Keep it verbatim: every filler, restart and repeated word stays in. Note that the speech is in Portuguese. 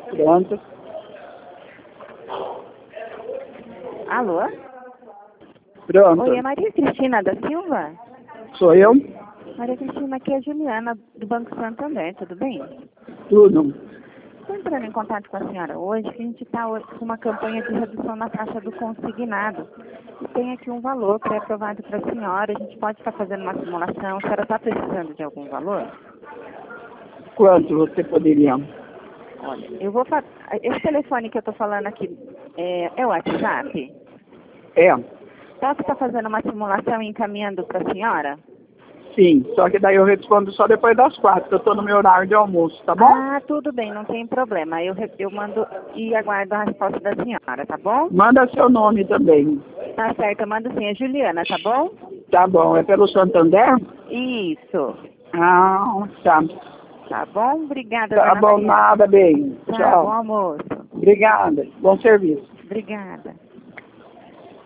Pronto. Alô? Pronto. Oi, é Maria Cristina da Silva? Sou eu? Maria Cristina, aqui é a Juliana, do Banco Santander, tudo bem? Tudo. Estou entrando em contato com a senhora hoje, que a gente está com uma campanha de redução na taxa do consignado. E tem aqui um valor pré-aprovado para a senhora, a gente pode estar fazendo uma simulação. A senhora está precisando de algum valor? Quanto você poderia? Olha, eu vou fazer. Esse telefone que eu estou falando aqui é, é o WhatsApp? É. Posso estar fazendo uma simulação e encaminhando para a senhora? Sim, só que daí eu respondo só depois das quatro, que eu estou no meu horário de almoço, tá bom? Ah, tudo bem, não tem problema. Eu, re- eu mando e aguardo a resposta da senhora, tá bom? Manda seu nome também. Tá certo, eu mando sim. É Juliana, tá bom? Tá bom. É pelo Santander? Isso. Ah, tá. Tá bom? Obrigada, Tá dona bom, Maria. nada, bem. Tá, bom Tchau. almoço. Obrigada. Bom serviço. Obrigada.